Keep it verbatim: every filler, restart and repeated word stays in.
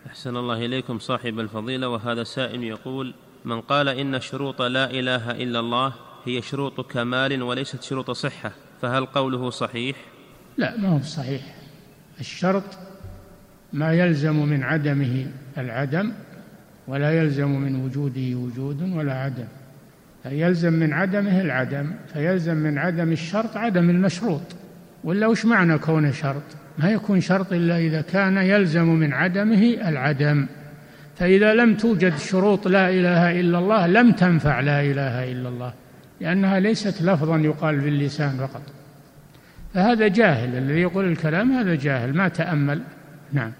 أحسن الله إليكم صاحب الفضيلة. وهذا سائل يقول: من قال إن شروط لا إله إلا الله هي شروط كمال وليست شروط صحة، فهل قوله صحيح؟ لا، ما هو صحيح. الشرط ما يلزم من عدمه العدم، ولا يلزم من وجوده وجود ولا عدم. يلزم من عدمه العدم، فيلزم من عدم الشرط عدم المشروط. ولا وش معنى كونه شرط؟ ما يكون شرط إلا إذا كان يلزم من عدمه العدم. فإذا لم توجد شروط لا إله إلا الله لم تنفع لا إله إلا الله، لأنها ليست لفظا يقال باللسان فقط. فهذا جاهل، الذي يقول الكلام هذا جاهل ما تأمل. نعم.